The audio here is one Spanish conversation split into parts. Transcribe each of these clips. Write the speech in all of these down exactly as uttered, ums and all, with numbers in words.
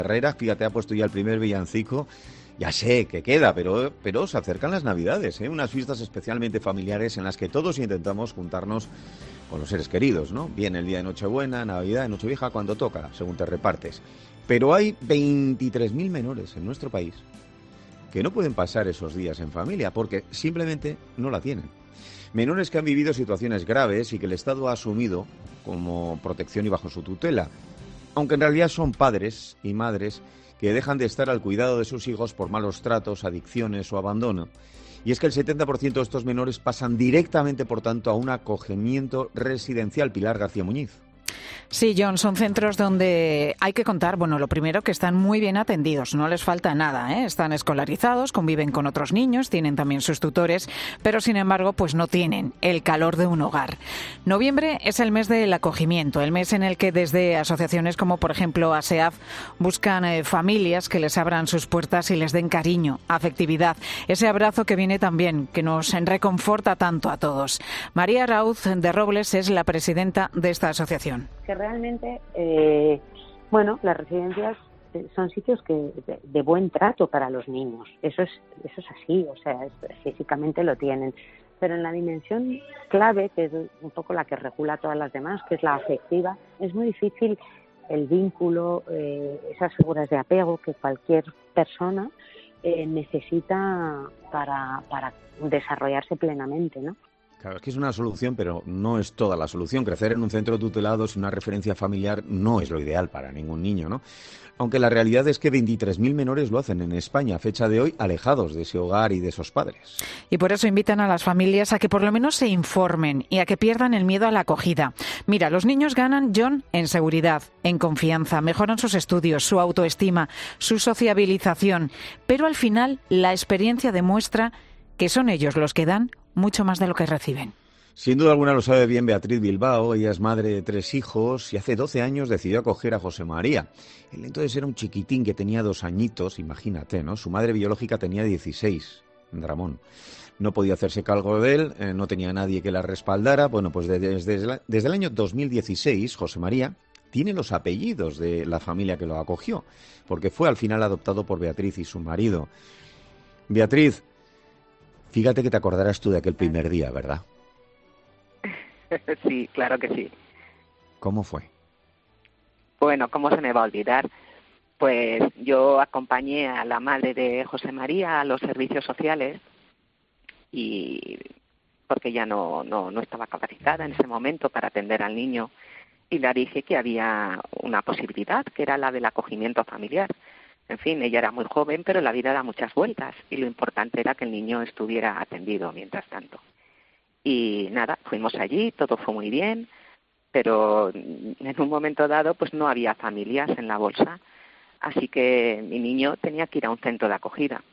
Herrera, fíjate, ha puesto ya el primer villancico. Ya sé que queda, pero, pero se acercan las Navidades, ¿eh? Unas fiestas especialmente familiares en las que todos intentamos juntarnos con los seres queridos, ¿no? Bien el día de Nochebuena, Navidad, Nochevieja, cuando toca, según te repartes. Pero hay veintitrés mil menores en nuestro país que no pueden pasar esos días en familia porque simplemente no la tienen. Menores que han vivido situaciones graves y que el Estado ha asumido como protección y bajo su tutela, aunque en realidad son padres y madres que dejan de estar al cuidado de sus hijos por malos tratos, adicciones o abandono. Y es que el setenta por ciento de estos menores pasan directamente, por tanto, a un acogimiento residencial. Pilar García Muñiz. Sí, John, son centros donde hay que contar, bueno, lo primero, que están muy bien atendidos, no les falta nada, ¿eh? Están escolarizados, conviven con otros niños, tienen también sus tutores, pero sin embargo, pues no tienen el calor de un hogar. Noviembre es el mes del acogimiento, el mes en el que desde asociaciones como, por ejemplo, ASEAF, buscan eh, familias que les abran sus puertas y les den cariño, afectividad, ese abrazo que viene también, que nos reconforta tanto a todos. María Arauz de Robles es la presidenta de esta asociación. Que realmente, eh, bueno, las residencias son sitios que de, de buen trato para los niños. Eso es, eso es así, o sea, es, físicamente lo tienen. Pero en la dimensión clave, que es un poco la que regula todas las demás, que es la afectiva, es muy difícil el vínculo, eh, esas figuras de apego que cualquier persona eh, necesita para, para desarrollarse plenamente, ¿no? Claro, es que es una solución, pero no es toda la solución. Crecer en un centro tutelado sin una referencia familiar no es lo ideal para ningún niño, ¿no? Aunque la realidad es que veintitrés mil menores lo hacen en España, a fecha de hoy, alejados de ese hogar y de esos padres. Y por eso invitan a las familias a que por lo menos se informen y a que pierdan el miedo a la acogida. Mira, los niños ganan, John, en seguridad, en confianza, mejoran sus estudios, su autoestima, su sociabilización. Pero al final, la experiencia demuestra que son ellos los que dan mucho más de lo que reciben. Sin duda alguna lo sabe bien Beatriz Bilbao. Ella es madre de tres hijos y hace doce años decidió acoger a José María. Él entonces era un chiquitín que tenía dos añitos, imagínate, ¿no? Su madre biológica tenía dieciséis, Ramón. No podía hacerse cargo de él, eh, no tenía nadie que la respaldara. Bueno, pues desde, desde, desde el año dos mil dieciséis, José María tiene los apellidos de la familia que lo acogió, porque fue al final adoptado por Beatriz y su marido. Beatriz, fíjate que te acordarás tú de aquel primer día, ¿verdad? Sí, claro que sí. ¿Cómo fue? Bueno, ¿cómo se me va a olvidar? Pues yo acompañé a la madre de José María a los servicios sociales y porque ya no, no, no estaba capacitada en ese momento para atender al niño y le dije que había una posibilidad, que era la del acogimiento familiar. En fin, ella era muy joven, pero la vida da muchas vueltas y lo importante era que el niño estuviera atendido mientras tanto. Y nada, fuimos allí, todo fue muy bien, pero en un momento dado pues no había familias en la bolsa, así que mi niño tenía que ir a un centro de acogida.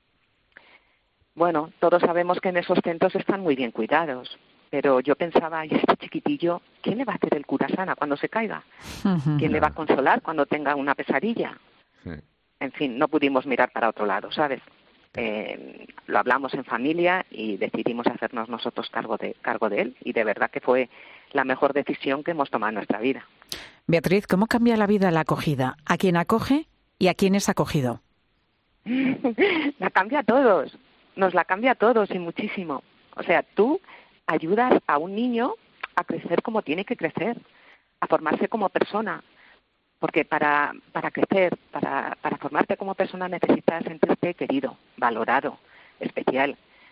Bueno, todos sabemos que en esos centros están muy bien cuidados, pero yo pensaba, ¿y este chiquitillo, quién le va a hacer el cura sana cuando se caiga? ¿Quién le va a consolar cuando tenga una pesadilla? En fin, no pudimos mirar para otro lado, ¿sabes? Eh, lo hablamos en familia y decidimos hacernos nosotros cargo de, cargo de él y de verdad que fue la mejor decisión que hemos tomado en nuestra vida. Beatriz, ¿cómo cambia la vida la acogida? ¿A quién acoge y a quién es acogido? La cambia a todos, nos la cambia a todos y muchísimo. O sea, tú ayudas a un niño a crecer como tiene que crecer, a formarse como persona. Porque para, para crecer, para, para formarte como persona necesitas sentirte querido, valorado, especial.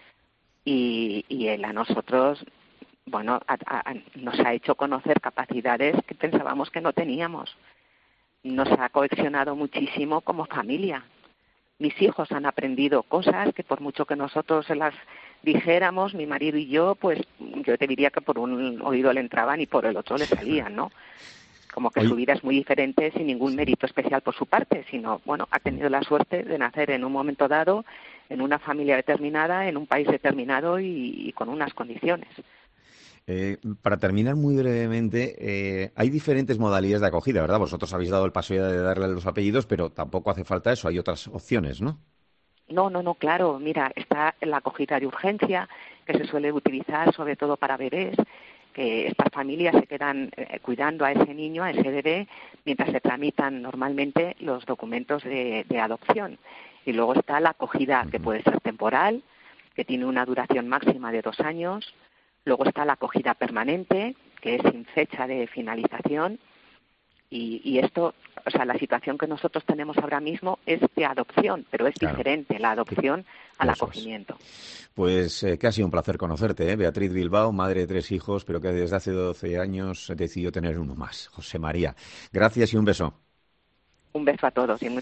Y, y él a nosotros, bueno, a, a, nos ha hecho conocer capacidades que pensábamos que no teníamos. Nos ha cohesionado muchísimo como familia. Mis hijos han aprendido cosas que por mucho que nosotros se las dijéramos, mi marido y yo, pues yo te diría que por un oído le entraban y por el otro le salían, ¿no? Como que su vida es muy diferente sin ningún mérito especial por su parte, sino, bueno, ha tenido la suerte de nacer en un momento dado, en una familia determinada, en un país determinado y, y con unas condiciones. Eh, para terminar muy brevemente, eh, hay diferentes modalidades de acogida, ¿verdad? Vosotros habéis dado el paso ya de darle los apellidos, pero tampoco hace falta eso, hay otras opciones, ¿no? No, no, no, claro. Mira, está la acogida de urgencia, que se suele utilizar sobre todo para bebés, que estas familias se quedan eh, cuidando a ese niño, a ese bebé, mientras se tramitan normalmente los documentos de, de adopción. Y luego está la acogida, que puede ser temporal, que tiene una duración máxima de dos años. Luego está la acogida permanente, que es sin fecha de finalización. Y, y esto, o sea, la situación que nosotros tenemos ahora mismo es de adopción, pero es claro. diferente la adopción al Eso acogimiento. Es. Pues eh, que ha sido un placer conocerte, ¿eh? Beatriz Bilbao, madre de tres hijos, pero que desde hace doce años decidió tener uno más, José María. Gracias y un beso. Un beso a todos y